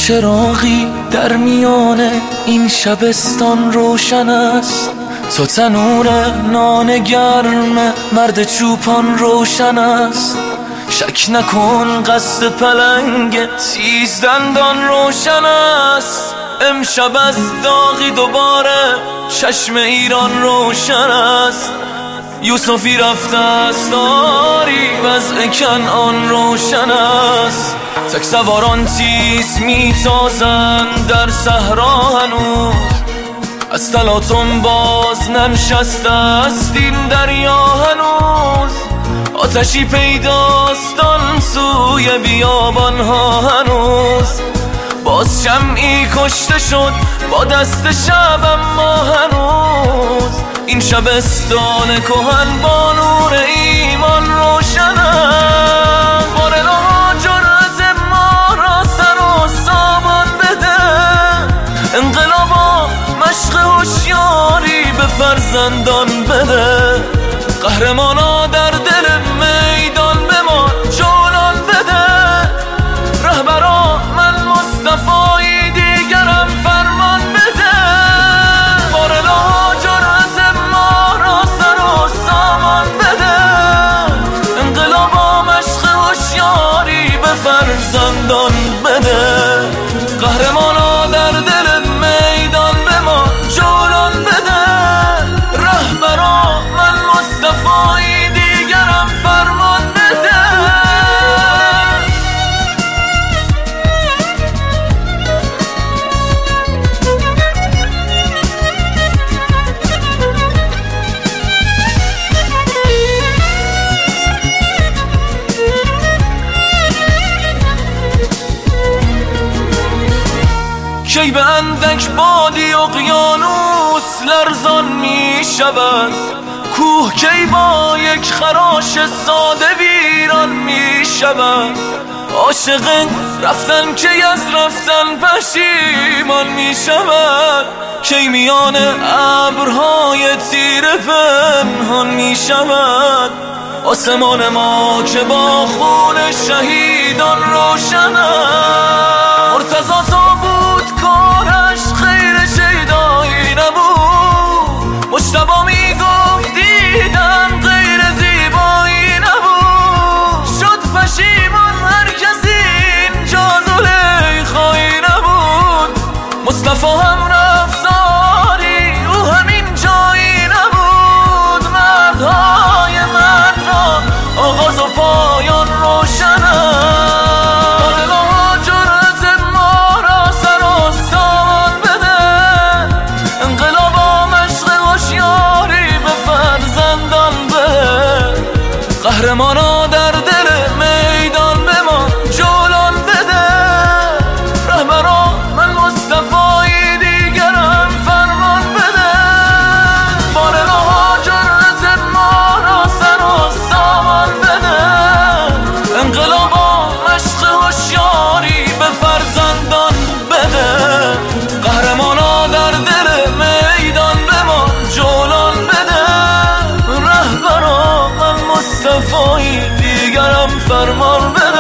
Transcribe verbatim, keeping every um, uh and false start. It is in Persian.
چراغی در میان این شبستان روشن است، تو تنور نان گرم مرد چوپان روشن است. شک نکن قصد پلنگ تیز دندان روشن است. امشب از داغی دوباره چشم ایران روشن است. یوسفی رفته است آری وضع کنعان روشن است. تک سواران تیز میتازند در صحرا هنوز، از تلاطم باز ننشسته است این دریا هنوز. آتشی پیداست آن سوی بیابان ها هنوز، باز شمعی کشته شد با دست شب اما هنوز. این شبستان کهن با نور ایمان روشن است. بارها جرأت ما را سر و سامان بده، انقلابا مشق هوشیاری به فرزندان بده. قهرمانا در دل میدان به ما جولان بده. رهبرا من مصطفی دیگرم فرمان بده. بارلا جرأت ما را سر و سامان بده، انقلابا مشق هوشیاری به فرزندان بده. قهرمانا در دل میدان به ما جولان بده. رهبرا من مصطفی دیگرم فرمان بده. کی به اندک بادی اقیانوس لرزان می شود، کوه کی با یک خراش ساده ویران می شود. عاشق رفتن کی از رفتن پشیمان می شود، کی میان ابرهای تیره پنهان می شود. آسمان ما که با خون شهیدان روشن است. مرتضی تو بود کارش خیر شیدایی نبود، مجتبی میگفت دیدن غیر زیبایی نبود. شد پشیمان هر کسی اینجا زلیخایی نبود. مصطفی هم رفت آری او همین جایی نبود. مردهای مرد را آغاز و پایان روشن است. قهرمانا در دل میدان به ما جولان بده. رهبرا من مصطفی دیگرم فرمان بده. بارها جرأت ما را سر و سامان بده. انقلابا مشق هوشیاری به فرزندان بده. قهرمانا در دل میدان به ما جولان بده. رهبرا من مصطفی دیگرم فرمان بده.